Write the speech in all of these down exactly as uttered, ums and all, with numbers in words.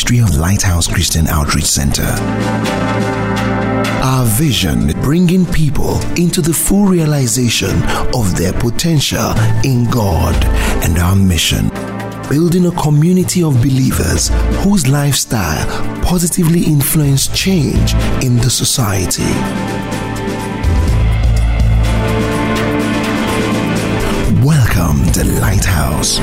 ministry of Lighthouse Christian Outreach Center. Our vision, bringing people into the full realization of their potential in God, and our mission, building a community of believers whose lifestyle positively influence change in the society. Welcome to Lighthouse.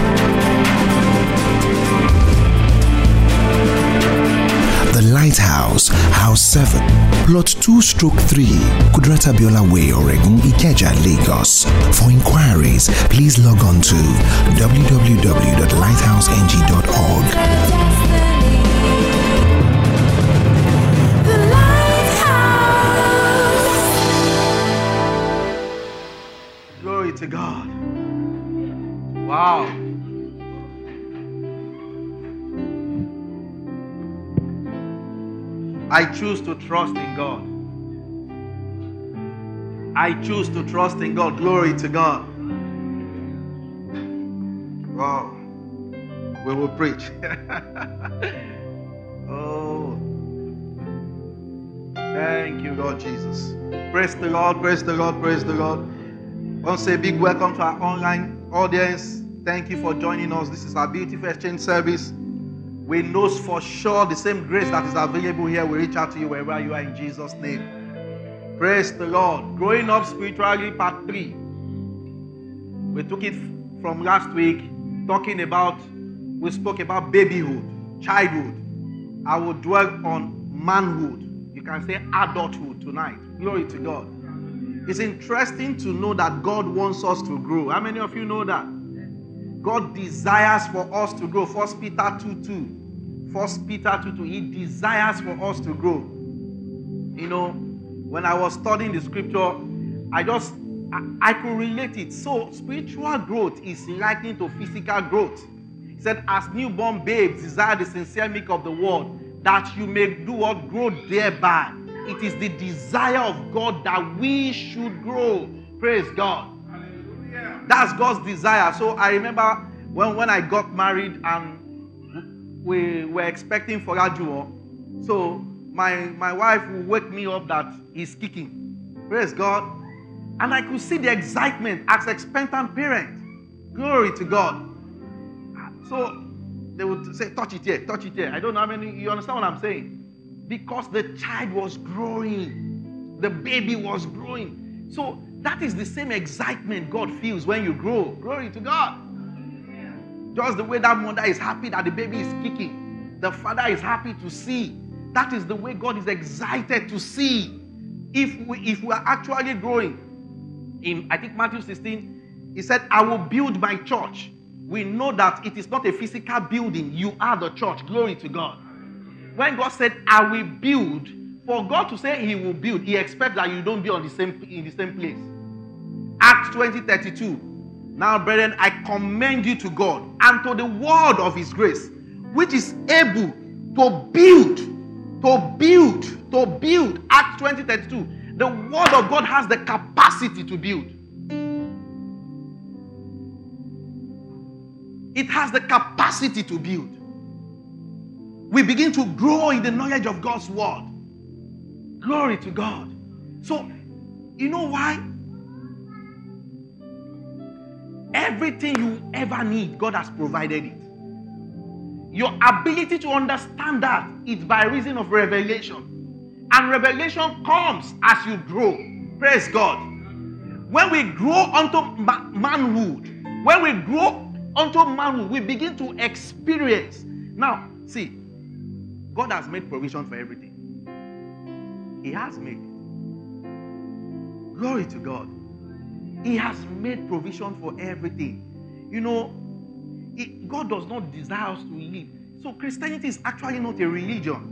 The Lighthouse, House seven, Plot two stroke three, Kudrata Biola Way, Oregon, Ikeja, Lagos. For inquiries, please log on to w w w dot lighthouse n g dot org. Glory to God. Wow. I choose to trust in God. I choose to trust in God. Glory to God. Wow. We will preach. Oh. Thank you, Lord Jesus. Praise the Lord, praise the Lord, praise the Lord. I want to say a big welcome to our online audience. Thank you for joining us. This is our beautiful exchange service. We know for sure the same grace that is available here will reach out to you wherever you are in Jesus' name. Praise the Lord. Growing up spiritually, part three. We took it from last week, talking about, we spoke about babyhood, childhood. I will dwell on manhood. You can say adulthood tonight. Glory to God. It's interesting to know that God wants us to grow. How many of you know that? God desires for us to grow. First Peter two two. First Peter two two. He desires for us to grow. You know, when I was studying the scripture, I just, I, I could relate it. So, spiritual growth is likened to physical growth. He said, as newborn babes desire the sincere milk of the word, that you may do what? Grow thereby. It is the desire of God that we should grow. Praise God. That's God's desire. So I remember when, when I got married and we were expecting for Ajuo. So my, my wife would wake me up that he's kicking. Praise God. And I could see the excitement as expectant parent. Glory to God. So they would say, touch it here, touch it here. I don't know how many, you understand what I'm saying? Because the child was growing. The baby was growing. So that is the same excitement God feels when you grow. Glory to God. Just the way that mother is happy that the baby is kicking. The father is happy to see. That is the way God is excited to see. If we, if we are actually growing. In, I think, Matthew sixteen, he said, I will build my church. We know that it is not a physical building. You are the church. Glory to God. When God said, I will build, for God to say he will build, he expects that you don't be on the same, in the same place. Acts twenty thirty-two. Now, brethren, I commend you to God and to the word of his grace, which is able to build, to build, to build. Acts twenty thirty-two. The word of God has the capacity to build. It has the capacity to build. We begin to grow in the knowledge of God's word. Glory to God. So, you know why? Everything you ever need, God has provided it. Your ability to understand that is by reason of revelation. And revelation comes as you grow. Praise God. When we grow unto ma- manhood, when we grow unto manhood, we begin to experience. Now, see, God has made provision for everything. He has made it. Glory to God. He has made provision for everything. You know, it, God does not desire us to live. So Christianity is actually not a religion.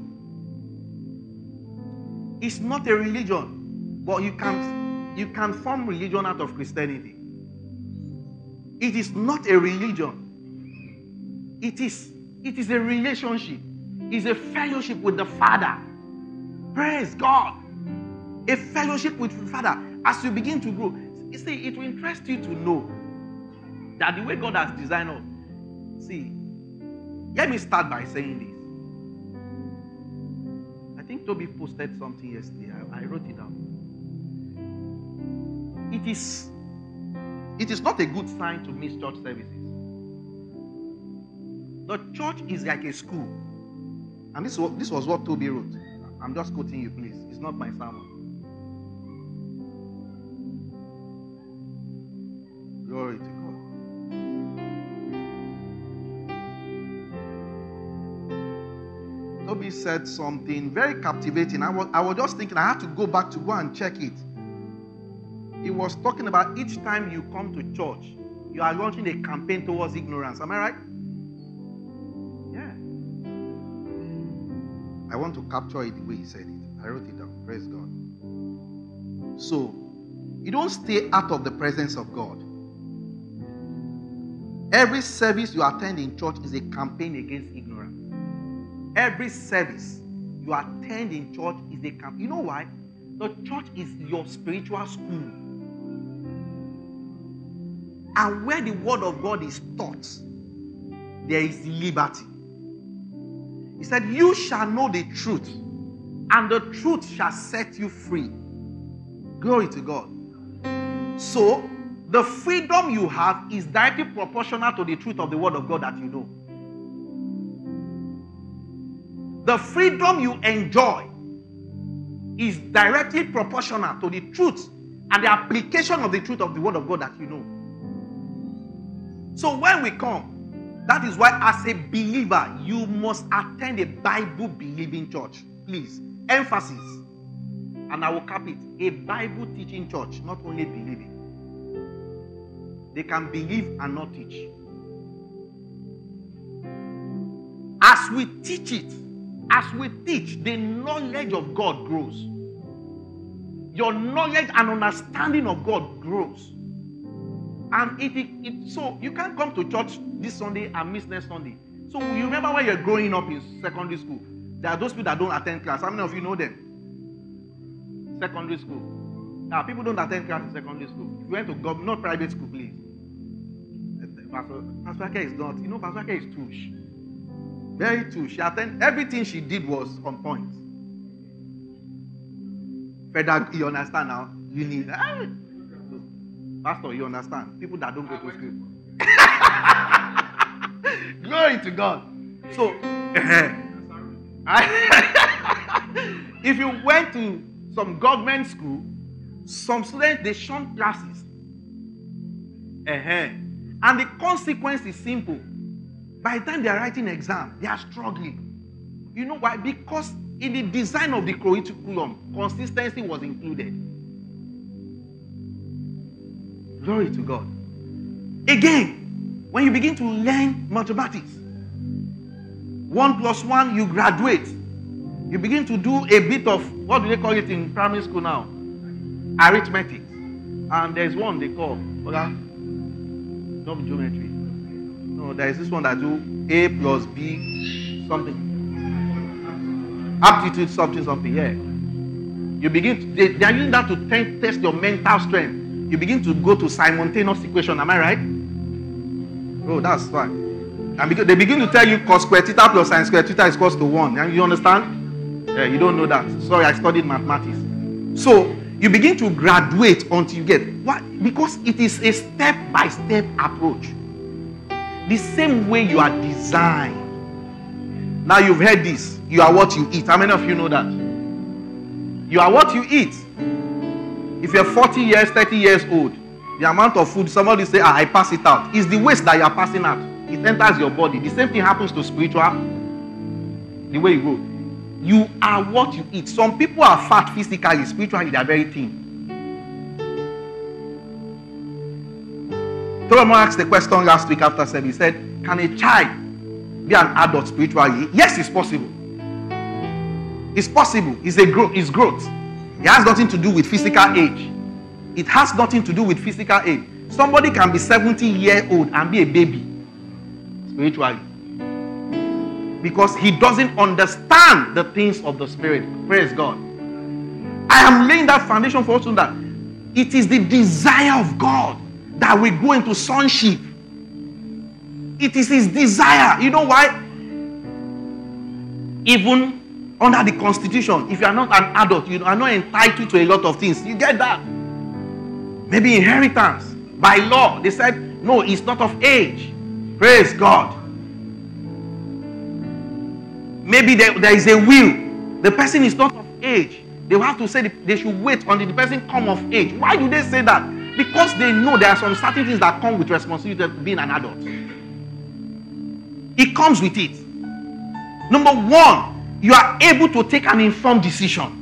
It's not a religion. But you can, you can form religion out of Christianity. It is not a religion. It is, it is a relationship. It's a fellowship with the Father. Praise God. A fellowship with the Father. As you begin to grow, you see, it will interest you to know that the way God has designed us. See, let me start by saying this. think Toby posted something yesterday. I, I wrote it down. It is, it is not a good sign to miss church services. The church is like a school. And this was, this was what Toby wrote. I'm just quoting you, please. It's not my sermon. Glory to God. Toby said something very captivating. I was, I was just thinking I had to go back to go and check it. He was talking about each time you come to church, you are launching a campaign towards ignorance. Am I right? Yeah. I want to capture it the way he said it. I wrote it down. Praise God. So, you don't stay out of the presence of God. Every service you attend in church is a campaign against ignorance. Every service you attend in church is a campaign. You know why? The church is your spiritual school. And where the word of God is taught, there is liberty. He said, you shall know the truth, and the truth shall set you free. Glory to God. So, the freedom you have is directly proportional to the truth of the word of God that you know. The freedom you enjoy is directly proportional to the truth and the application of the truth of the word of God that you know. So when we come, that is why as a believer, you must attend a Bible-believing church. Please, emphasis. And I will cap it. A Bible-teaching church, not only believing. They can believe and not teach. As we teach it, as we teach, the knowledge of God grows. Your knowledge and understanding of God grows. And it, it, it so you can't come to church this Sunday and miss next Sunday. So you remember when you're growing up in secondary school, there are those people that don't attend class. How many of you know them? Secondary school. Now, people don't attend class in secondary school. If you went to government, not private school, please. Pastor, Pastor Ake is not. You know, Pastor Ake is touche. Very touche. She attend, everything she did was on point. Further, you understand now? You need. Ah, Pastor, you understand? People that don't go to school. Glory to God. So, if you went to some government school, some students, they shun classes. And the consequence is simple. By the time they are writing exam, they are struggling. You know why? Because in the design of the curriculum, consistency was included. Glory to God. Again, when you begin to learn mathematics, one plus one, you graduate. You begin to do a bit of, what do they call it in primary school now? Arithmetic. And there's one they call, okay? Not geometry. No, there is this one that do A plus B something. Aptitude something something, yeah. You begin to, they, they are using that to t- test your mental strength. You begin to go to simultaneous equation, am I right? Oh, that's fine. And because they begin to tell you cos square theta plus sin square theta is equals to one. And you understand? Yeah, you don't know that. Sorry, I studied mathematics. So, you begin to graduate until you get what? Because it is a step-by-step approach. The same way you are designed. Now you've heard this. You are what you eat. How many of you know that? You are what you eat. If you're forty years, thirty years old, the amount of food, somebody say, ah, I pass it out. It's the waste that you are passing out. It enters your body. The same thing happens to spiritual. The way you go. You are what you eat. Some people are fat physically, spiritually, they are very thin. Solomon asked the question last week after service. He said, can a child be an adult spiritually? Yes, it's possible. It's possible. It's a growth. It's growth. It has nothing to do with physical age. It has nothing to do with physical age. Somebody can be seventy years old and be a baby spiritually. Because he doesn't understand the things of the Spirit. Praise God. I am laying that foundation for us so that it is the desire of God that we go into sonship. It is his desire. You know why? Even Under the constitution, if you are not an adult, you are not entitled to a lot of things. You get that? Maybe inheritance. By law, they said, no, it's not of age. Praise God. Maybe there, there is a will. The person is not of age. They will have to say they should wait until the person come of age. Why do they say that? Because they know there are some certain things that come with responsibility of being an adult. It comes with it. Number one, you are able to take an informed decision.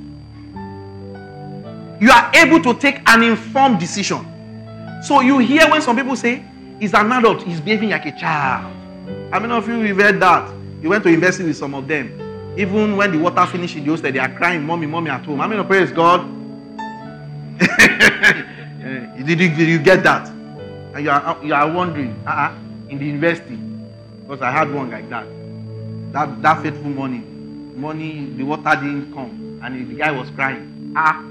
You are able to take an informed decision. So you hear when some people say, he's an adult, he's behaving like a child. How many of you have heard that? You went to university with some of them. Even when the water finished in the hostel, they are crying, mommy, mommy at home. How many of you praise God? Did you, did you get that? And you are, you are wondering, uh-uh, in the university, because I had one like that. That, that fateful morning, money, the water didn't come, and the guy was crying. Ah.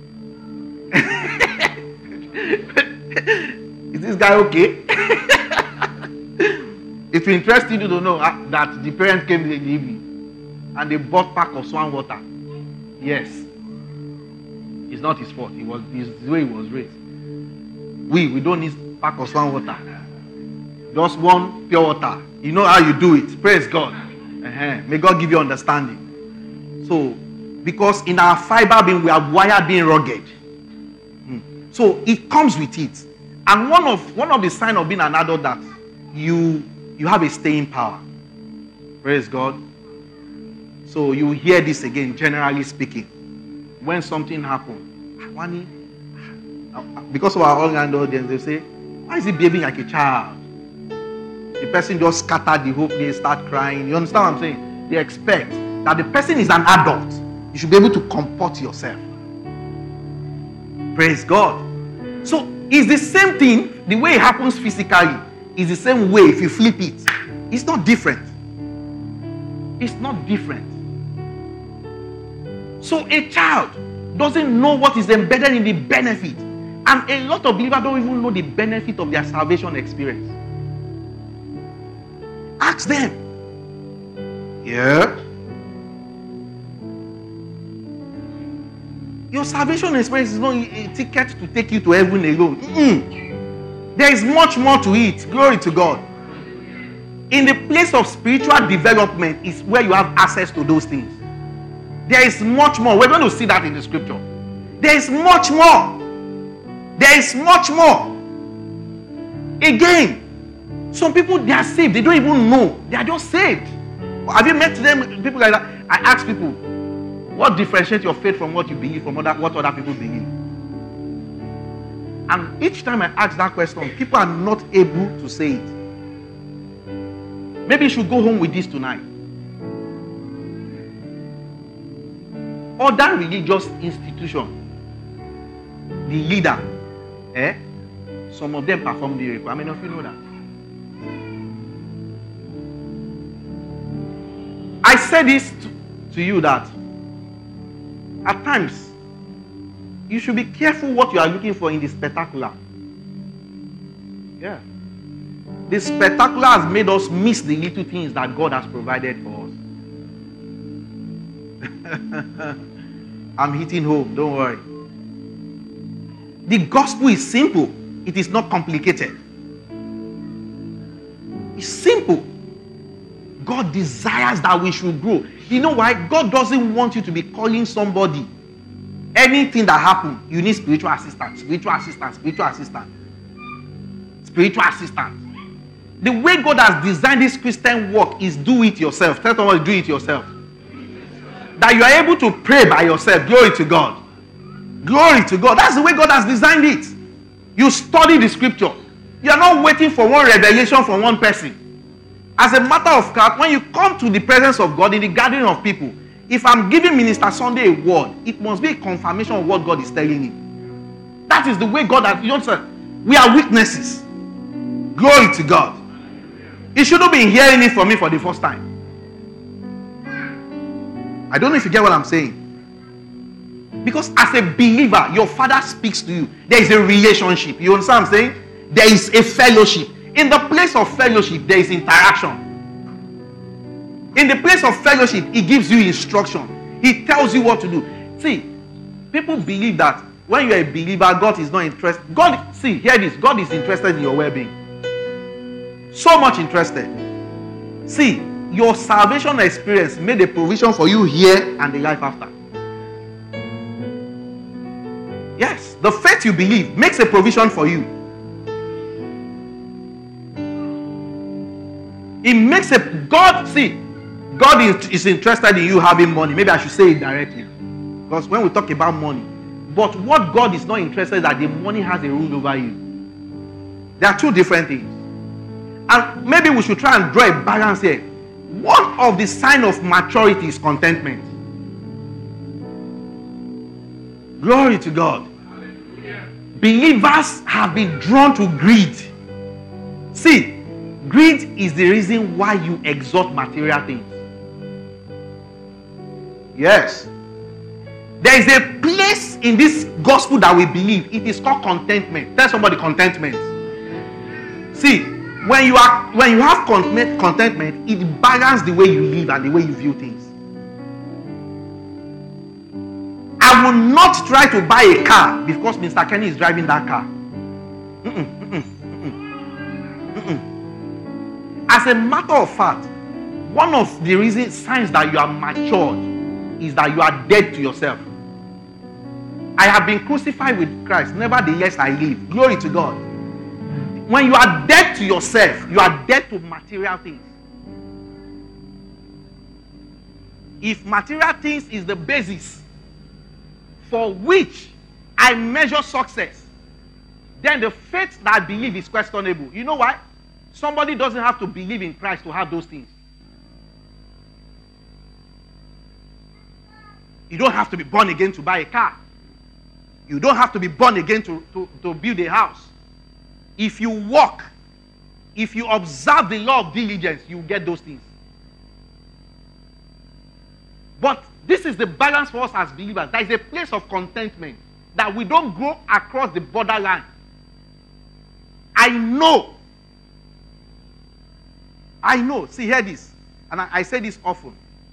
Is this guy okay? It will interest you to know uh, that the parents came in the evening and they bought pack of swan water. Yes. It's not his fault. It was his, the way he was raised. We, we don't need pack of swan water. Just one pure water. You know how you do it. Praise God. Uh-huh. May God give you understanding. So, because in our fiber being, we are wired being rugged. Hmm. So, it comes with it. And one of one of the signs of being an adult that you you have a staying power. Praise God. So, you hear this again, generally speaking. When something happens, because of our online audience, they say, why is he behaving like a child? The person just scattered the whole place, start crying. You understand what I'm saying? They expect that the person is an adult. You should be able to comport yourself. Praise God. So it's the same thing. The way it happens physically is the same way if you flip it. It's not different. It's not different. So a child doesn't know what is embedded in the benefit. And a lot of believers don't even know the benefit of their salvation experience. Ask them. Yeah. Your salvation experience is not a ticket to take you to heaven alone. Mm-mm. There is much more to it. Glory to God. In the place of spiritual development is where you have access to those things. There is much more. We're going to see that in the scripture. There is much more. There is much more. Again, some people, they are saved. They don't even know. They are just saved. Have you met them, people like that? I ask people, what differentiates your faith from what you believe, from other, what other people believe? And each time I ask that question, people are not able to say it. Maybe you should go home with this tonight. Other religious institution, the leader, eh? Some of them perform miracles. How many of you know that? I say this to, to you that at times you should be careful what you are looking for in the spectacular. Yeah. The spectacular has made us miss the little things that God has provided for us. I'm hitting home, don't worry. The gospel is simple. It is not complicated. It's simple. God desires that we should grow. You know why? God doesn't want you to be calling somebody. Anything that happens, you need spiritual assistance, spiritual assistance, spiritual assistance, spiritual assistance. The way God has designed this Christian work is do it yourself. Tell someone, do it yourself. That you are able to pray by yourself. Glory to God. Glory to God. That's the way God has designed it. You study the scripture. You are not waiting for one revelation from one person. As a matter of fact, when you come to the presence of God in the gathering of people, if I'm giving Minister Sunday a word, it must be a confirmation of what God is telling him. That is the way God has, you know, we are witnesses. Glory to God. He shouldn't be hearing it from me for the first time. I don't know if you get what I'm saying. Because as a believer, your father speaks to you. There is a relationship. You understand what I'm saying? There is a fellowship. In the place of fellowship, there is interaction. In the place of fellowship, he gives you instruction. He tells you what to do. See, people believe that when you're a believer, God is not interested. God, see, hear this. God is interested in your well-being. So much interested. See, your salvation experience made a provision for you here and the life after. Yes, the faith you believe makes a provision for you. It makes a, God, see, God is, is interested in you having money. Maybe I should say it directly. Because when we talk about money, but what God is not interested in, that the money has a rule over you. There are two different things. And maybe we should try and draw a balance here. One of the signs of maturity is contentment. Glory to God. Hallelujah. Believers have been drawn to greed. See, greed is the reason why you exalt material things. Yes. There is a place in this gospel that we believe. It is called contentment. Tell somebody contentment. See, when you are when you have contentment, it balances the way you live and the way you view things. I will not try to buy a car because Mister Kenny is driving that car. Mm-mm, mm-mm, mm-mm, mm-mm. As a matter of fact, one of the reasons, signs that you are matured is that you are dead to yourself. I have been crucified with Christ, nevertheless I live. Glory to God. When you are dead to yourself, you are dead to material things. If material things is the basis for which I measure success, then the faith that I believe is questionable. You know why? Somebody doesn't have to believe in Christ to have those things. You don't have to be born again to buy a car. You don't have to be born again to, to, to build a house. If you walk, if you observe the law of diligence, you get those things. But this is the balance for us as believers. There is a place of contentment that we don't go across the borderline. I know. I know. See, hear this. And I, I say this often.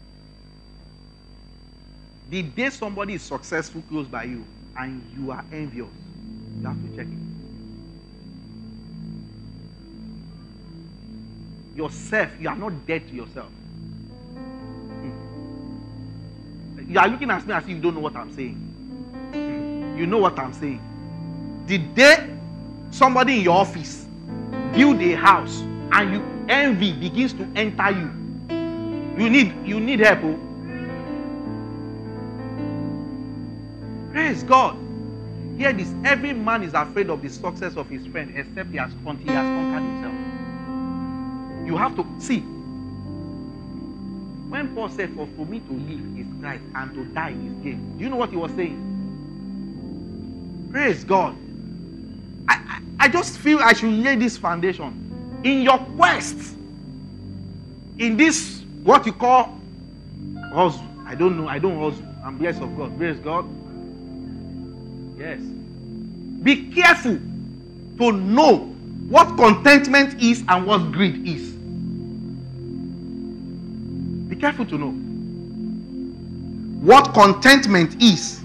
The day somebody is successful close by you and you are envious, you have to check it. Yourself, you are not dead to yourself. Hmm. You are looking at me as if you don't know what I'm saying. Hmm. You know what I'm saying. The day somebody in your office build a house and you envy begins to enter you, you need you need help. Oh? Praise God. Hear this. Every man is afraid of the success of his friend except he has, until he has conquered himself. You have to see. When Paul said, for, for me to live is Christ and to die is gain. Do you know what he was saying? Praise God. I, I, I just feel I should lay this foundation. In your quest, in this, what you call hustle. I don't know. I don't hustle. I'm blessed of God. Praise God. Yes. Be careful to know what contentment is and what greed is. Be careful to know what contentment is.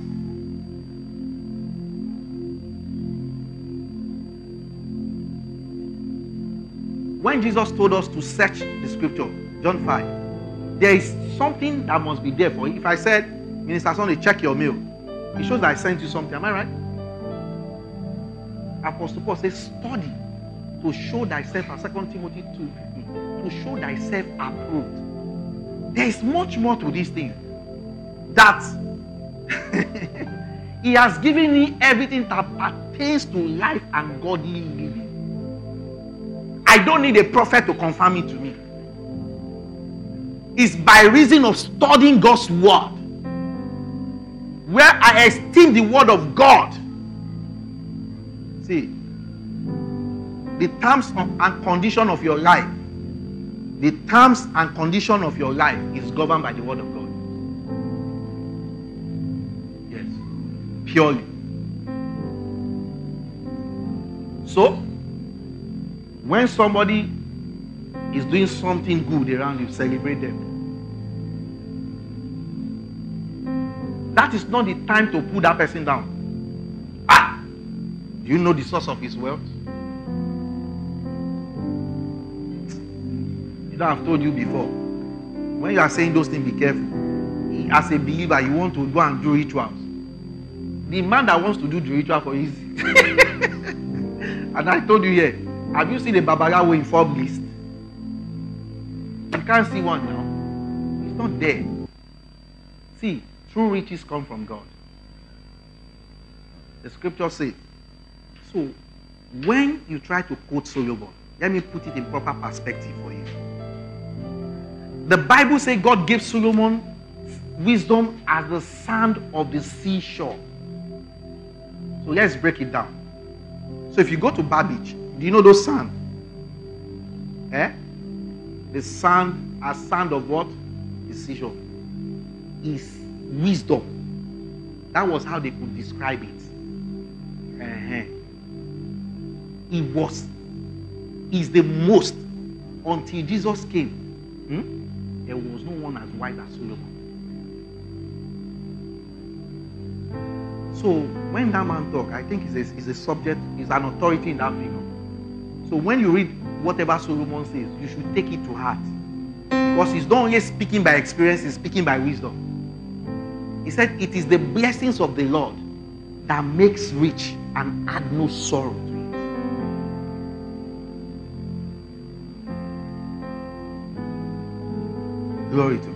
When Jesus told us to search the scripture, John five, there is something that must be there for you. If I said, Minister Sunday, check your mail, it shows that I sent you something. Am I right? Apostle Paul says, study to show thyself, as Second Timothy two fifteen, to show thyself approved. There is much more to this thing. That he has given me everything that pertains to life and godly living. I don't need a prophet to confirm it to me. It's by reason of studying God's word, where I esteem the word of God. See, the terms of, and condition of your life, the terms and condition of your life is governed by the word of God. Yes, purely. So, when somebody is doing something good around you, celebrate them. that is not the time to put that person down. Ah! Do you know the source of his wealth? You know, I've told you before. When you are saying those things, be careful. As a believer, you want to go and do rituals. The man that wants to do the ritual for easy. And I told you here, have you seen a Babalawo informed list? You can't see one now. It's not there. See, true riches come from God. The scripture says. So, when you try to quote Solomon, let me put it in proper perspective for you. The Bible says God gave Solomon wisdom as the sand of the seashore. So let's break it down. So if you go to Bar Beach, do you know those sand? Eh? The sand, as sand of what? The seashore. Is wisdom. That was how they could describe it. Uh-huh. It was. Is the most. Until Jesus came, hmm? There was no one as white as Solomon. So when that man talk, I think he's a, he's a subject, he's an authority in that figure. So when you read whatever Solomon says, you should take it to heart. Because he's not only speaking by experience, he's speaking by wisdom. He said, it is the blessings of the Lord that makes rich and add no sorrow to it. Glory to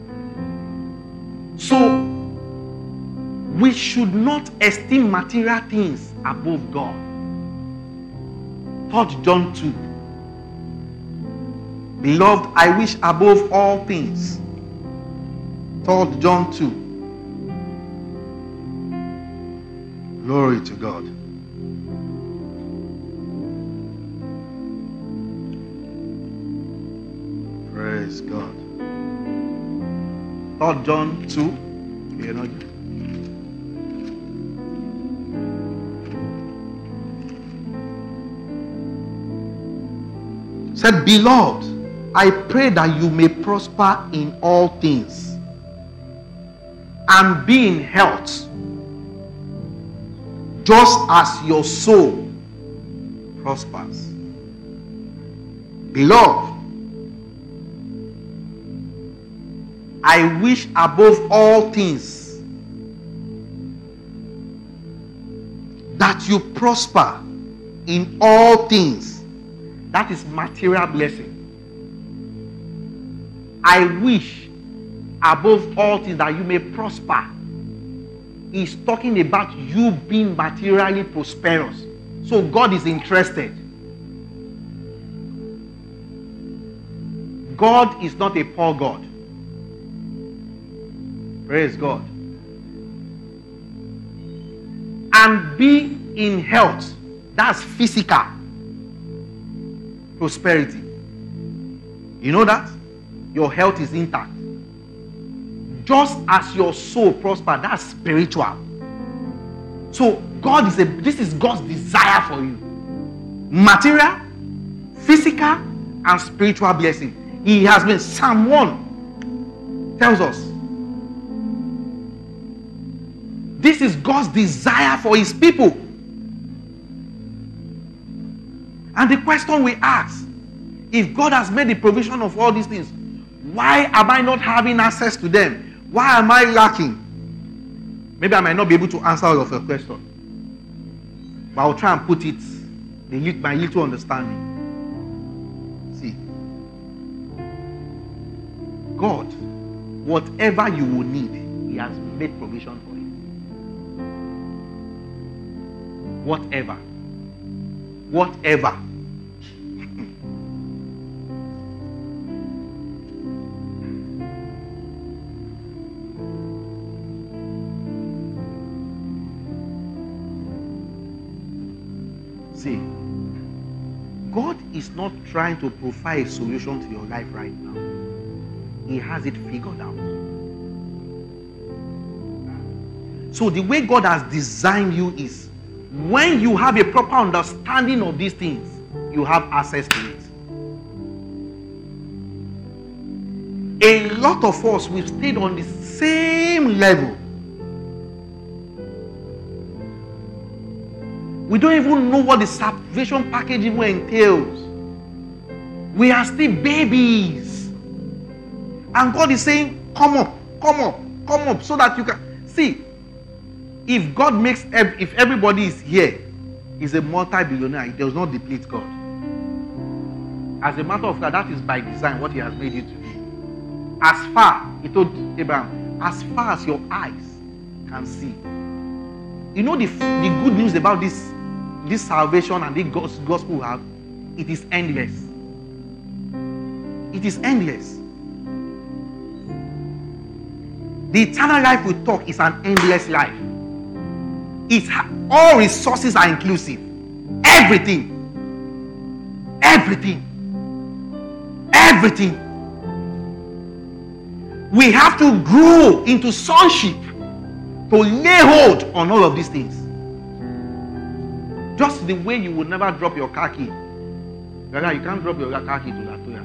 God. So, we should not esteem material things above God. Third John two. Beloved, I wish above all things. Third John two. Glory to God. Praise God. Third John two. You know, said, beloved, I pray that you may prosper in all things and be in health, just as your soul prospers. Beloved, I wish above all things that you prosper in all things. That is material blessing. I wish above all things that you may prosper. He's talking about you being materially prosperous. So God is interested. God is not a poor God. Praise God. And be in health. That's physical prosperity. You know that? Your health is intact. Just as your soul prospers, that's spiritual. So God is a this is God's desire for you. Material, physical, and spiritual blessing. He has been, Psalm one tells us, this is God's desire for his people. And the question we ask, if God has made the provision of all these things, why am I not having access to them? Why am I lacking? Maybe I might not be able to answer all of your questions, but I'll try and put it in my little understanding. See, God, whatever you will need, he has made provision for it. Whatever. Whatever. See, God is not trying to provide a solution to your life right now. He has it figured out. So the way God has designed you is, when you have a proper understanding of these things, you have access to it. A lot of us, we've stayed on the same level We don't even know what the salvation package even entails. We are still babies. And God is saying, come up, come up, come up, so that you can see. If God makes, ev- if everybody is here, is a multi-billionaire, it does not deplete God. As a matter of fact, that is by design what He has made you to be. As far, He told Abraham, as far as your eyes can see. You know the, the good news about this, this salvation and the gospel we have, it is endless. It is endless. The eternal life we talk is an endless life. It's, all resources are inclusive. Everything. Everything. Everything. We have to grow into sonship to lay hold on all of these things. Just the way you would never drop your car key. Brother, you can't drop your car key to Latoya.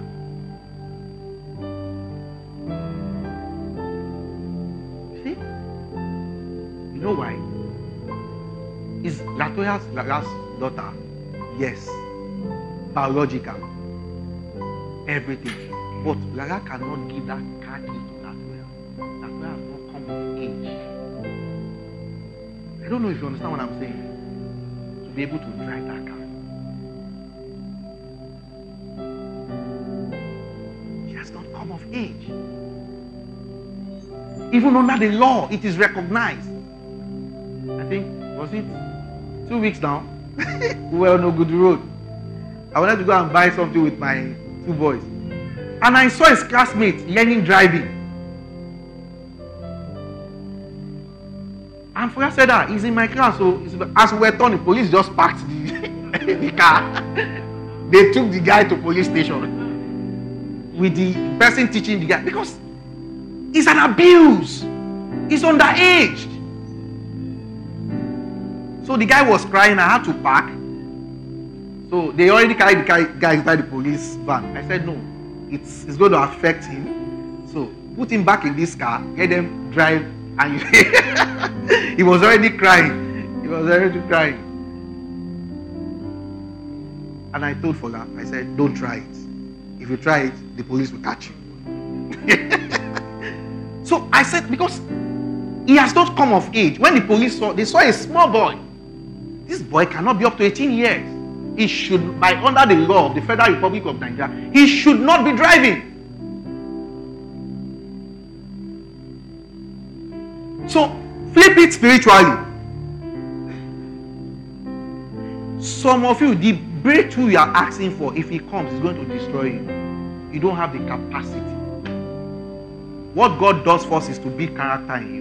See? You know why? Is Latoya's last daughter? Yes. Biological. Everything. But Lara cannot give that car key to Latoya. Latoya has not come of age. I don't know if you understand what I'm saying. To be able to drive that car. She has not come of age. Even under the law, it is recognized. I think, was it two weeks now? We were on a good road. I wanted to go and buy something with my two boys. And I saw his classmate learning driving. And Fuya said that he's in my class. So as we were turning, the police just parked the, the car. They took the guy to police station with the person teaching the guy. Because it's an abuse. He's underage. So the guy was crying. I had to park. So they already carried the guy inside the police van. I said, no, it's, it's going to affect him. So put him back in this car, let them drive. And he was already crying. He was already crying. And I told Fola, I said, don't try it. If you try it, the police will catch you. So I said, because he has not come of age. When the police saw, they saw a small boy. This boy cannot be up to eighteen years. He should, by under the law of the Federal Republic of Nigeria, he should not be driving. So, flip it spiritually. Some of you, the breakthrough you are asking for, if it comes, is going to destroy you. You don't have the capacity. What God does first is to build character in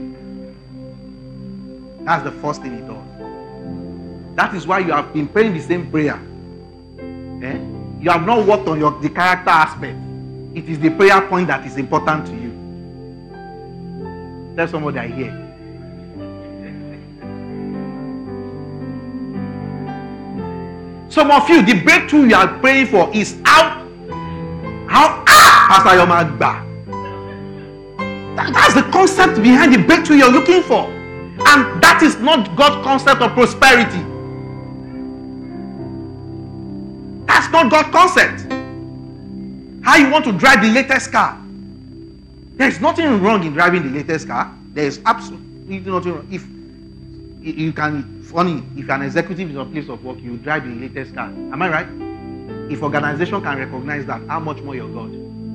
you. That's the first thing He does. That is why you have been praying the same prayer. Eh? You have not worked on your the character aspect. It is the prayer point that is important to you. Tell somebody I hear. Some of you, the breakthrough you are praying for is how, how, ah, Pastor Yomagba. That, that's the concept behind the breakthrough you're looking for. And that is not God's concept of prosperity. That's not God's concept. How you want to drive the latest car. There is nothing wrong in driving the latest car. There is absolutely nothing wrong. If you can, funny, if you're an executive in your place of work, you drive the latest car. Am I right? If organization can recognize that, how much more your God?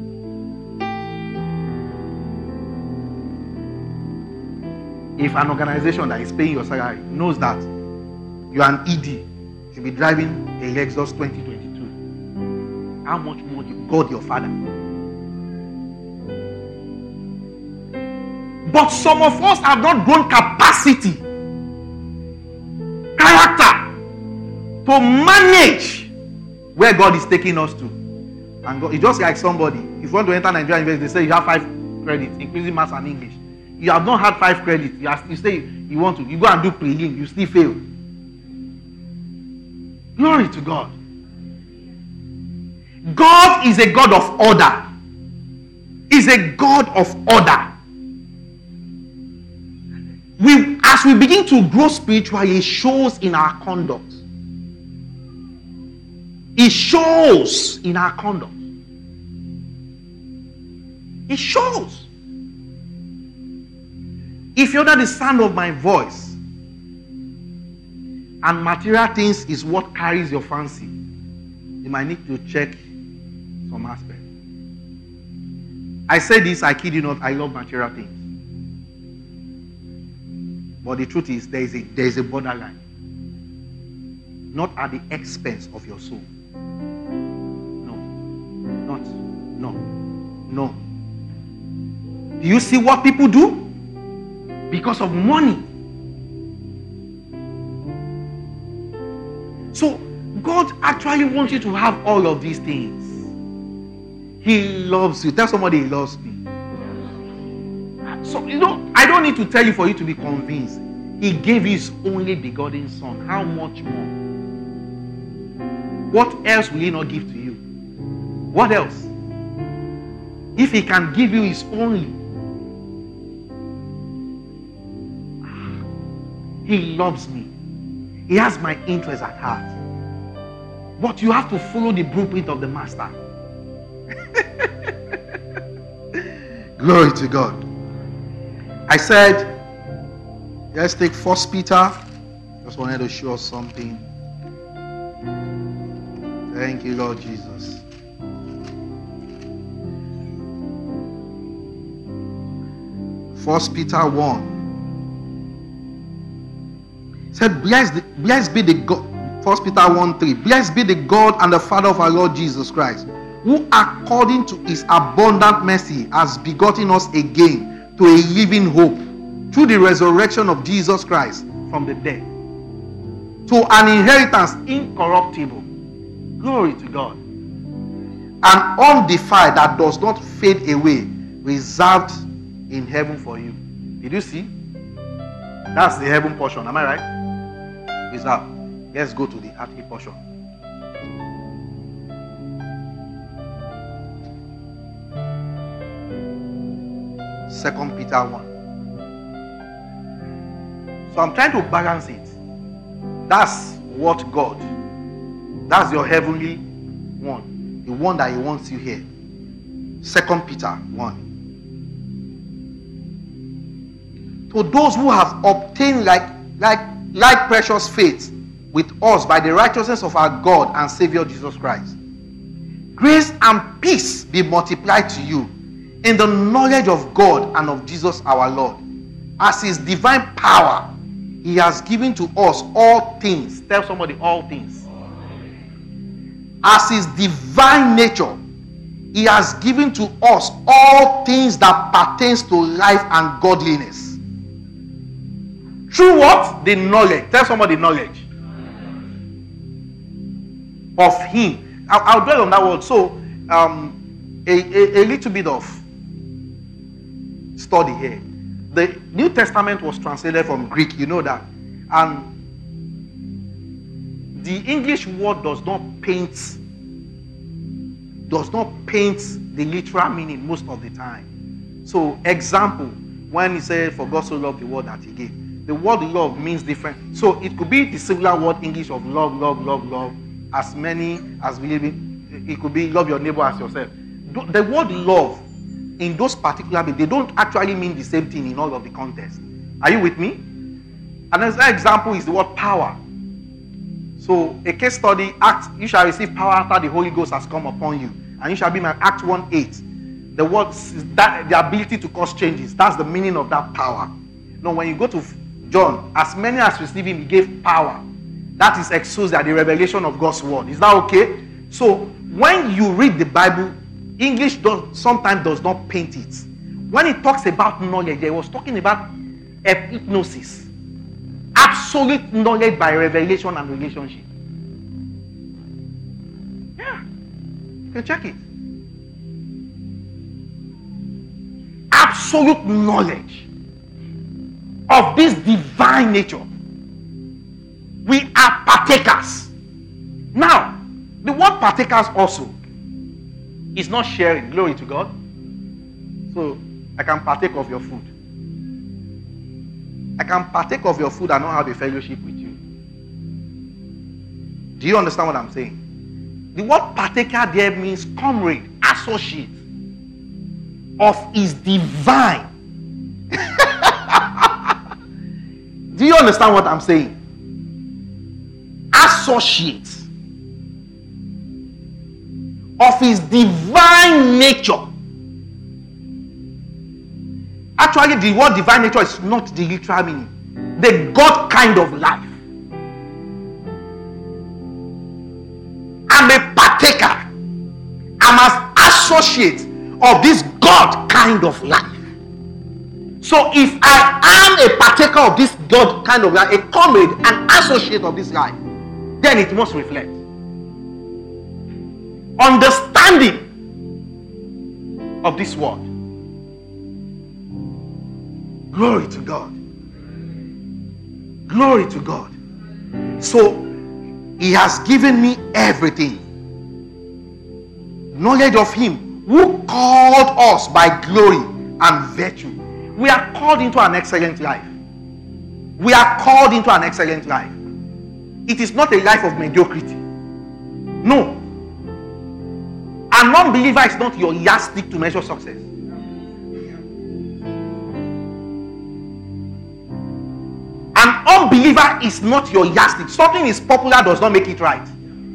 If an organization that is paying your salary knows that you are an E D, you should be driving a Lexus twenty twenty-two, how much more God your Father? But some of us have not grown capacity, character to manage where God is taking us to. And God, it's just like somebody, if you want to enter Nigerian university, they say you have five credits, including maths and English. You have not had five credits. You, have, you say you want to, you go and do prelim, you still fail. Glory to God. God is a God of order. Is a God of order. We, as we begin to grow spiritually, it shows in our conduct. It shows in our conduct. It shows. If you're under the sound of my voice, and material things is what carries your fancy, you might need to check some aspects. I say this, I kid you not, I love material things. But the truth is, there is a, there is a borderline. Not at the expense of your soul. No. Not. No. No. Do you see what people do? Because of money. So, God actually wants you to have all of these things. He loves you. Tell somebody he loves me. So, you know, I don't need to tell you for you to be convinced. He gave his only begotten son. How much more? What else will he not give to you? What else? If he can give you his only. He loves me. He has my interest at heart. But you have to follow the blueprint of the master. Glory to God. I said, let's take First Peter. Just wanted to show us something. Thank you, Lord Jesus. First Peter one. It said, blessed, blessed be the God. First Peter one three. Blessed be the God and the Father of our Lord Jesus Christ, who according to his abundant mercy has begotten us again to a living hope through the resurrection of Jesus Christ from the dead, to an inheritance incorruptible. Glory to God. And undefiled, that does not fade away, reserved in heaven for you. Did you see? That's the heaven portion. Am I right? Reserved. Let's go to the earthly portion. Second Peter one. So I'm trying to balance it. That's what God, that's your heavenly one, the one that he wants you here. Second Peter one. To those who have obtained like like like precious faith with us by the righteousness of our God and Savior Jesus Christ, grace and peace be multiplied to you in the knowledge of God and of Jesus our Lord. As his divine power, he has given to us all things. Tell somebody, all things. As his divine nature, he has given to us all things that pertains to life and godliness. Through what? The knowledge. Tell somebody, knowledge of him. I'll, I'll dwell on that word. So, um, a, a, a little bit of study here. The New Testament was translated from Greek, you know that. And the English word does not paint does not paint the literal meaning most of the time. So, example, when he said, for God so loved the world that he gave. The word love means different. So, it could be the similar word English of love, love, love, love, as many as believing. It could be love your neighbor as yourself. The word love in those particular, they don't actually mean the same thing in all of the context. Are you with me? Another example is the word power. So a case study, Acts, you shall receive power after the Holy Ghost has come upon you, and you shall be my Acts one eight. The word is that the ability to cause changes. That's the meaning of that power. Now when you go to John, as many as receive him, he gave power. That is exousia, the revelation of God's word. Is that okay? So when you read the Bible, English does, sometimes does not paint it. When it talks about knowledge, it was talking about epignosis. Absolute knowledge by revelation and relationship. Yeah. You can check it. Absolute knowledge of this divine nature. We are partakers. Now, the word partakers also is not sharing. Glory to God. So, I can partake of your food. I can partake of your food and not have a fellowship with you. Do you understand what I'm saying? The word partaker there means comrade, associate of his divine. Do you understand what I'm saying? Associate of his divine nature. Actually, the word divine nature is not the literal meaning. The God kind of life. I'm a partaker. I'm an associate of this God kind of life. So if I am a partaker of this God kind of life, a comrade, an associate of this life, then it must reflect understanding of this word. Glory to God. Glory to God. So he has given me everything. Knowledge of him who called us by glory and virtue. We are called into an excellent life. We are called into an excellent life. It is not a life of mediocrity. No. An unbeliever is not your yardstick to measure success. An unbeliever is not your yardstick. Something is popular does not make it right.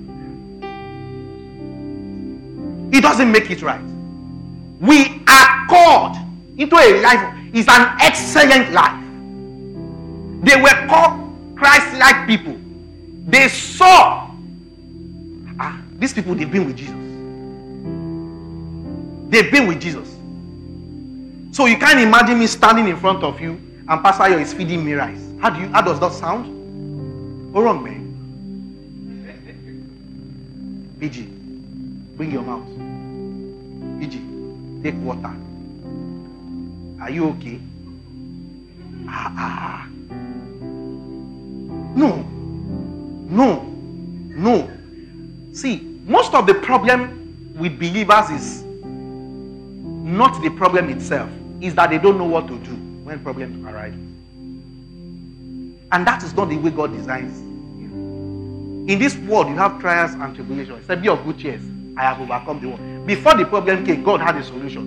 It doesn't make it right. We are called into a life. It's an excellent life. They were called Christ-like people. They saw, ah, these people, they've been with Jesus. They've been with Jesus. So you can't imagine me standing in front of you and Pastor Ayo is feeding me rice. How do you? How does that sound? Oh, wrong, man. B G, bring your mouth. B G, take water. Are you okay? Ah, ah. No. No. No. See, most of the problem with believers is not the problem itself. Is that they don't know what to do when problems arise. And that is not the way God designs you. In this world, you have trials and tribulations. Say, be of good cheer. I have overcome the world. Before the problem came, God had a solution.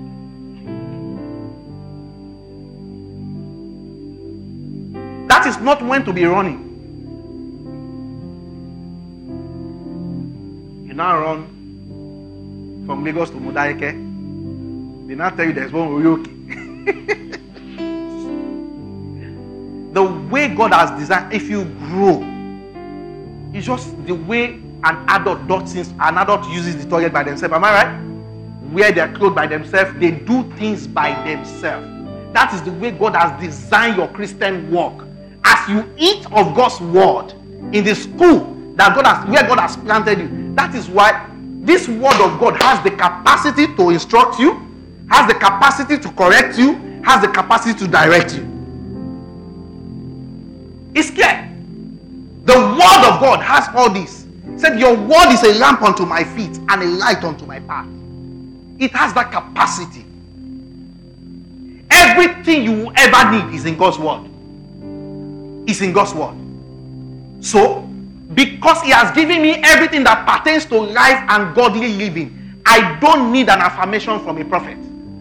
That is not when to be running. You now run from Lagos to Modaeke. They now tell you there's one Oyoki. The way God has designed, if you grow, it's just the way an adult does things. An adult uses the toilet by themselves. Am I right? Wear their clothes by themselves. They do things by themselves. That is the way God has designed your Christian walk. As you eat of God's word in the school that God has, where God has planted you, that is why this word of God has the capacity to instruct you, has the capacity to correct you, has the capacity to direct you. It's clear. The word of God has all this. It said, your word is a lamp unto my feet and a light unto my path. It has that capacity. Everything you will ever need is in God's word. It's in God's word. So, because he has given me everything that pertains to life and godly living, I don't need an affirmation from a prophet.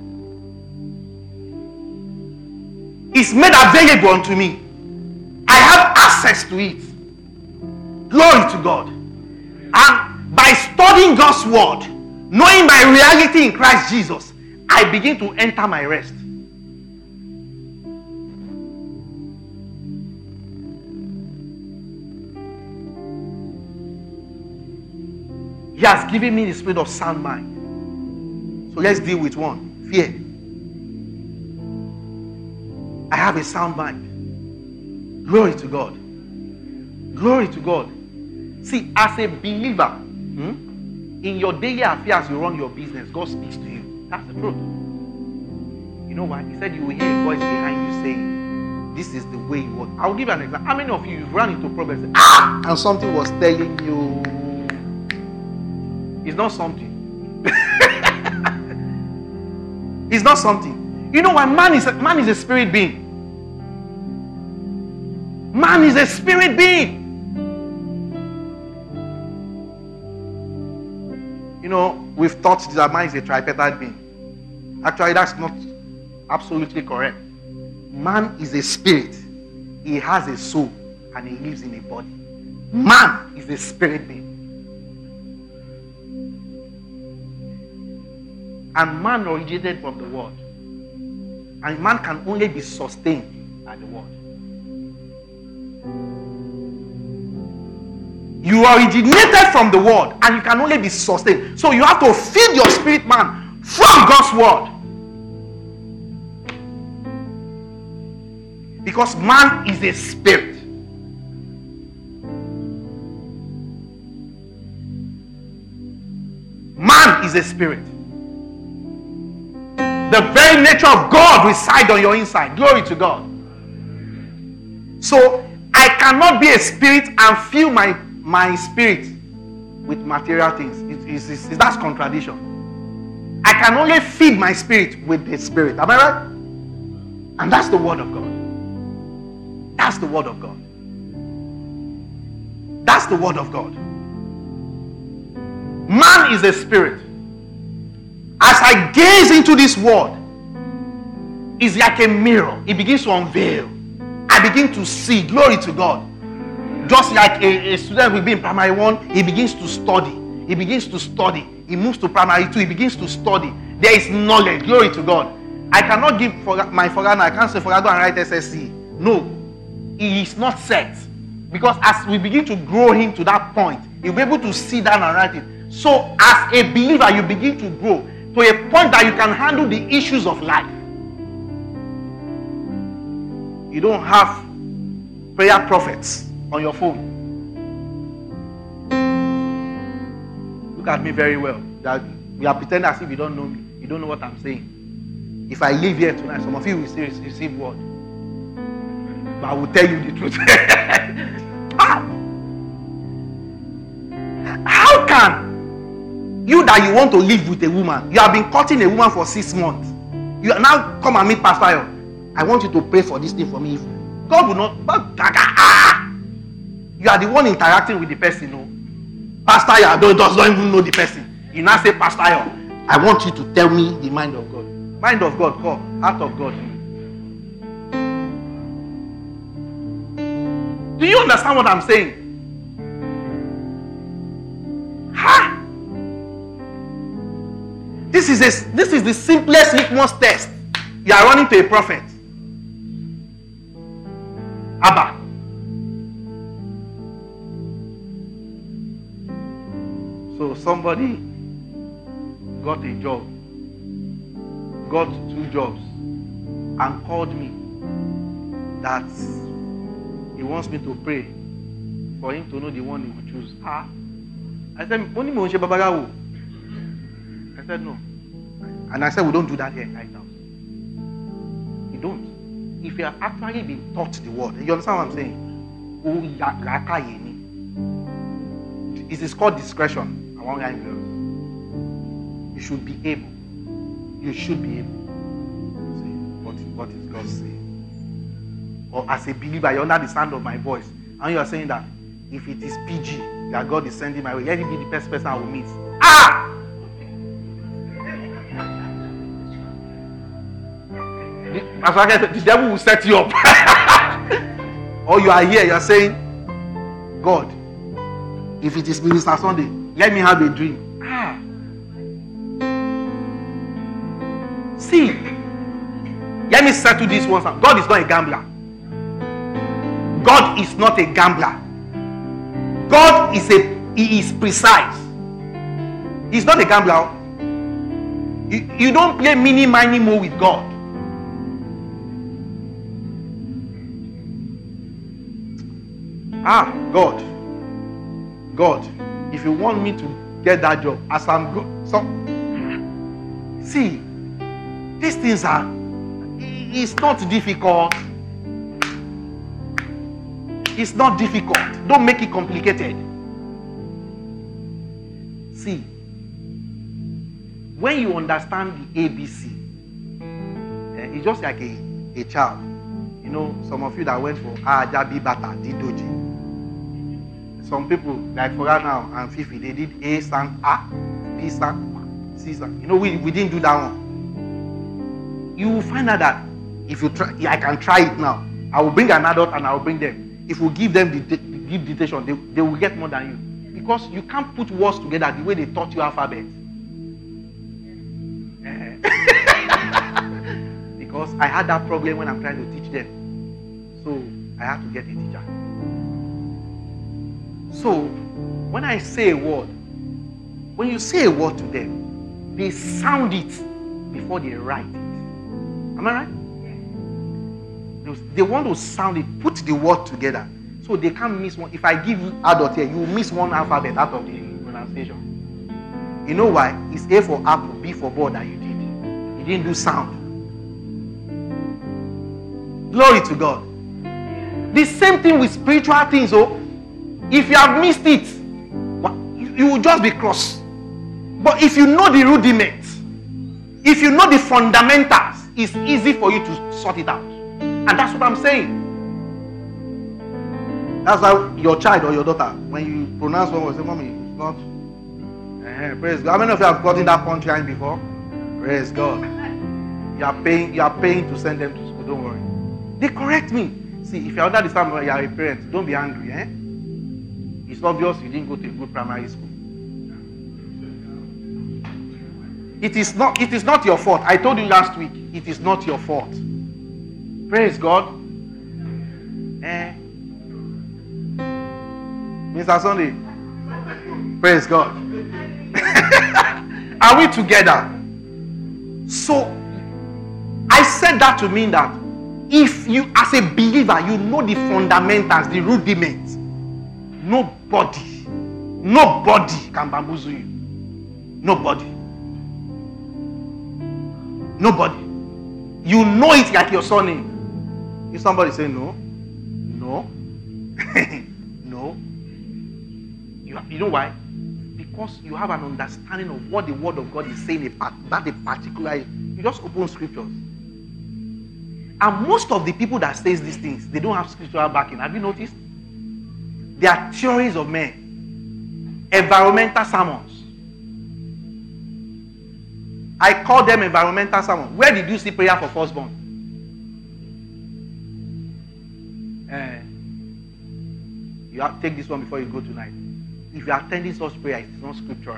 It's made available unto me. I have access to it. Glory to God. And by studying God's word, knowing my reality in Christ Jesus, I begin to enter my rest. He has given me the spirit of sound mind. So let's deal with one. Fear. I have a sound mind. Glory to God. Glory to God. See, as a believer, hmm, in your daily affairs, you run your business, God speaks to you. That's the truth. You know why? He said you will hear a voice behind you saying, this is the way you walk. I'll give you an example. How many of you, you've run into problems, ah, and something was telling you, it's not something. It's not something. You know why? Man is a, man is a spirit being. Man is a spirit being. You know, we've thought that man is a tripartite being. Actually, that's not absolutely correct. Man is a spirit. He has a soul and he lives in a body. Man is a spirit being. And man originated from the word. And man can only be sustained by the word. You originated from the word and you can only be sustained. So you have to feed your spirit man from God's word. Because man is a spirit. Man is a spirit. The very nature of God resides on your inside. Glory to God. So I cannot be a spirit and fill my, my spirit with material things. It, it, it, it, that's contradiction. I can only feed my spirit with the spirit. Am I right? And that's the word of God. That's the word of God. That's the word of God. Man is a spirit. As I gaze into this word, it's like a mirror. It begins to unveil. I begin to see. Glory to God. Just like a, a student will be in primary one, he begins to study. He begins to study. He moves to primary two, he begins to study. There is knowledge. Glory to God. I cannot give for my Forana. I can't say Forana and write S S C. No. He is not set. Because as we begin to grow him to that point, he'll be able to sit down and write it. So as a believer, you begin to grow to a point that you can handle the issues of life. You don't have prayer prophets on your phone. Look at me very well. That we are pretending as if you don't know me. You don't know what I'm saying. If I leave here tonight, some of you will still receive word. But I will tell you the truth. How? How can you that you want to live with a woman, you have been courting a woman for six months, you now come and meet Pastor, I want you to pray for this thing for me. God will not. You are the one interacting with the person. No, Pastor does not even know the person. You now say, Pastor, I want you to tell me the mind of God. Mind of God, come. Heart of God. Do you understand what I'm saying? Ha! This is a, this is the simplest litmus test. You are running to a prophet. Abba. So somebody got a job, got two jobs, and called me that he wants me to pray for him to know the one he will choose. Ah, I said, only Moshe Babagawu. I said no, and I said we don't do that here right now. We don't. If you have actually been taught the word, you understand what I'm saying? It is called discretion among young girls. You should be able. You should be able. See, what, what is God saying? Or as a believer, you're under the sound of my voice, and you are saying that if it is P G that God is sending my way, let it be the best person I will meet. Ah! As I said, the devil will set you up. Or you are here, you are saying, God, if it is Minister Sunday, let me have a dream. Ah. See, let me settle this once. God is not a gambler. God is not a gambler. God is a, he is precise. He's not a gambler. You, you don't play mini, mini, mo with God. Ah, God. God, if you want me to get that job, as I'm good, so see, these things are, it's not difficult. It's not difficult. Don't make it complicated. See, when you understand the A B C, eh, it's just like a, a child. You know, some of you that went for Ajabi Bata, Didoji. Some people, like for now and Fifi, they did A stand A, B Lisa, Caesar. You know, we, we didn't do that one. You will find out that if you try, I can try it now. I will bring an adult and I will bring them. If we give them the, the, the give dictation, they, they will get more than you. Because you can't put words together the way they taught you alphabet. Because I had that problem when I'm trying to teach them. So I had to get a teacher. So when I say a word, when you say a word to them, they sound it before they write it. Am I right? Yes. They want to sound it, put the word together, so they can't miss one. If I give you adult here, you will miss one alphabet out of the pronunciation. You know why? It's A for apple, B for ball that you did. You didn't do sound. Glory to God. The same thing with spiritual things. Oh, if you have missed it, you will just be cross. But if you know the rudiments, if you know the fundamentals, it's easy for you to sort it out. And that's what I'm saying. That's why your child or your daughter, when you pronounce one word, say, Mommy, it's not. Uh, praise God. How many of you have gotten that punchline before? Praise God. You are paying, you are paying to send them to school. Don't worry. They correct me. See, if you're under the standard, you are a parent, don't be angry. Eh? It's obvious you didn't go to a good primary school. It is not, it is not your fault. I told you last week, it is not your fault. Praise God. Eh? Mister Sunday. Praise God. Are we together? So, I said that to mean that if you, as a believer, you know the fundamentals, the rudiments, nobody, nobody can bamboozle you. Nobody. Nobody. You know it like your surname. If somebody say no, no, no, you, you know why? Because you have an understanding of what the word of God is saying about that a particular. You just open scriptures. And most of the people that says these things, they don't have scriptural backing. Have you noticed? They are theories of men. Environmental sermons. I call them environmental sermons. Where did you see prayer for firstborn? Uh, you have to take this one before you go tonight. If you are attending such prayer, it is not scriptural.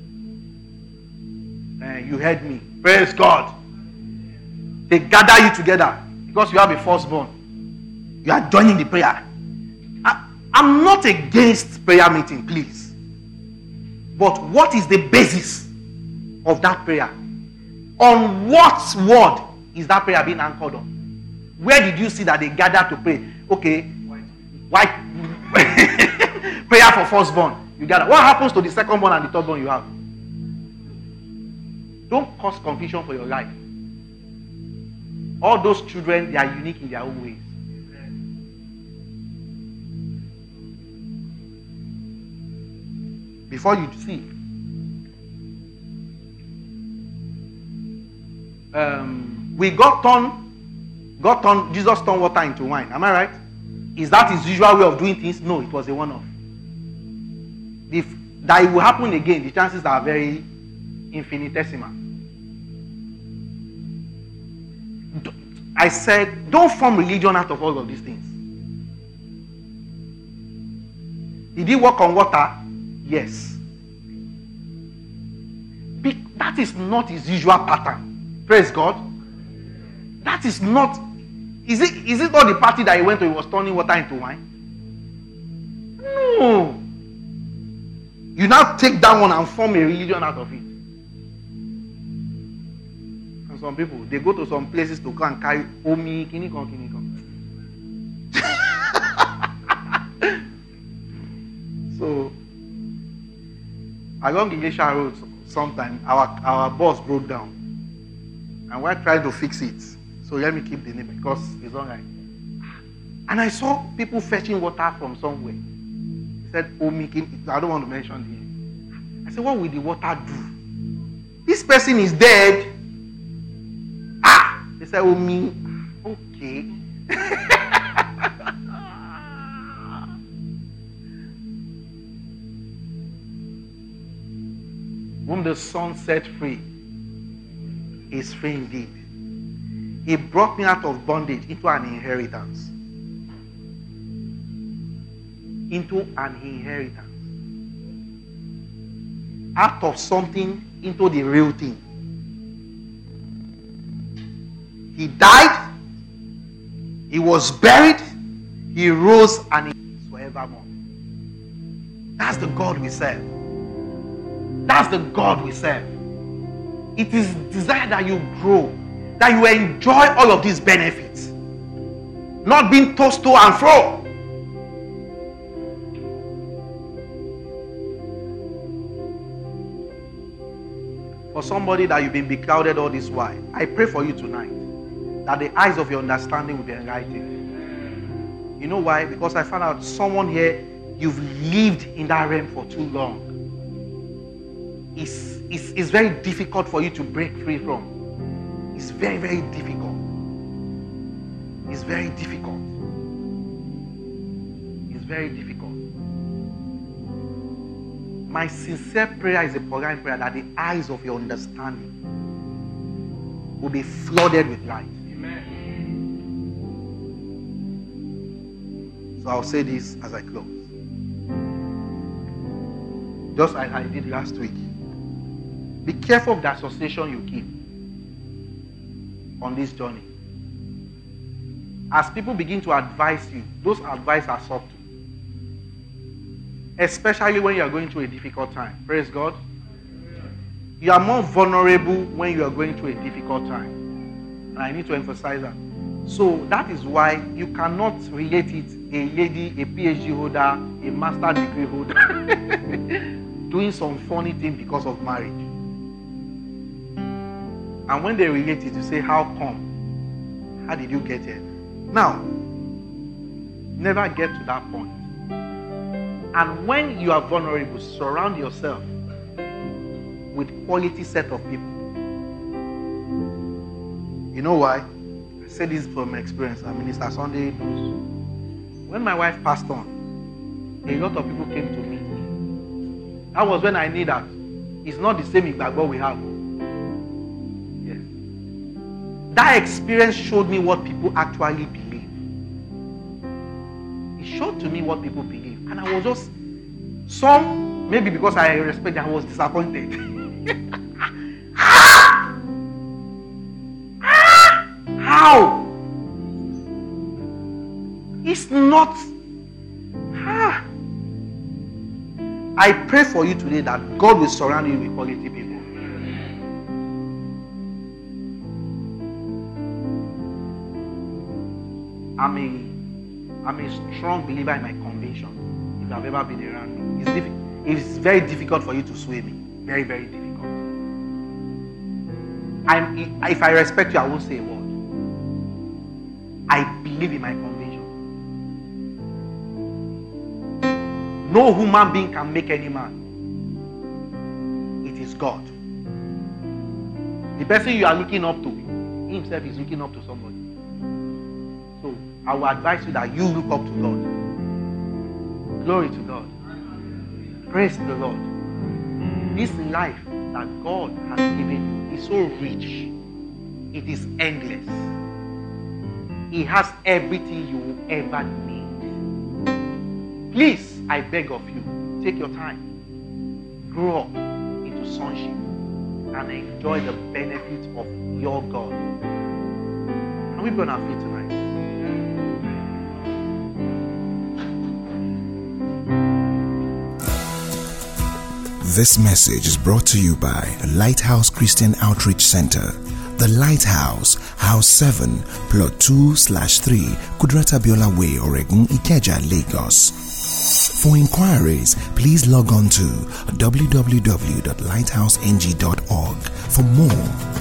Uh, you heard me. Praise God. They gather you together because you have a firstborn. You are joining the prayer. I, I'm not against prayer meeting, please. But what is the basis of that prayer? On what word is that prayer being anchored on? Where did you see that they gather to pray? Okay, white prayer for firstborn. You gather. What happens to the secondborn and the thirdborn you have? Don't cause confusion for your life. All those children, they are unique in their own ways. Before you see, um, we got turned, got turned, Jesus turned water into wine. Am I right? Is that his usual way of doing things? No, it was a one-off. If that it will happen again, the chances are very infinitesimal. I said, don't form religion out of all of these things. Did he walk on water? Yes. That is not his usual pattern. Praise God. That is not. Is it, is it not the party that he went to, he was turning water into wine? No. You now take that one and form a religion out of it. And some people, they go to some places to go and carry omi, kinikon, kinikon. So, along Ilesha Road, sometime our, our bus broke down. And we're trying to fix it. So let me keep the name because it's all right. And I saw people fetching water from somewhere. He said, omi, kinikon. I don't want to mention the name. I said, what will the water do? This person is dead. Ah! They said, omi. Okay. Whom the Son set free is free indeed. He brought me out of bondage into an inheritance. Into an inheritance. Out of something into the real thing. He died. He was buried. He rose and he is forevermore. That's the God we serve. That's the God we serve. It is desired that you grow, that you enjoy all of these benefits, not being tossed to and fro. For somebody that you've been beclouded all this while, I pray for you tonight that the eyes of your understanding will be enlightened. You know why? Because I found out someone here, you've lived in that realm for too long. It's, it's, it's very difficult for you to break free from. It's very, very difficult. It's very difficult. It's very difficult. My sincere prayer is a prolonged prayer that the eyes of your understanding will be flooded with light. Amen. So I'll say this as I close. Just like I did last week. Be careful of the association you keep on this journey. As people begin to advise you, those advice are subtle. Especially when you are going through a difficult time. Praise God. You are more vulnerable when you are going through a difficult time. And I need to emphasize that. So that is why you cannot relate it a lady, a P H D holder, a master degree holder doing some funny thing because of marriage. And when they relate it, you say, how come? How did you get here? Now, never get to that point. And when you are vulnerable, surround yourself with quality set of people. You know why? I say this from experience, and Minister Sunday knows. When my wife passed on, a lot of people came to meet me. That was when I knew that it's not the same Igbagbo we have. Yes. That experience showed me what people actually believe. It showed to me what people believe. And I was just, some, maybe because I respect, I was disappointed. How? It's not. Ah. I pray for you today that God will surround you with quality people. I'm a, I'm a strong believer in my conviction. If I've ever been around me, it's, diffi- it's very difficult for you to sway me. Very, very difficult. I'm, if I respect you, I won't say a word. I believe in my conviction. No human being can make any man. It is God. The person you are looking up to, himself is looking up to somebody. So I will advise you that you look up to God. Glory to God. Praise the Lord. This life that God has given you is so rich. It is endless. He has everything you will ever need. Please, I beg of you, take your time. Grow up into sonship and enjoy the benefits of your God. Can we burn our feet tonight? This message is brought to you by Lighthouse Christian Outreach Center. The Lighthouse, House seven, Plot two slash three, Kudrata Biola Way, Oregun, Ikeja, Lagos. For inquiries, please log on to w w w dot lighthouse n g dot org. For more,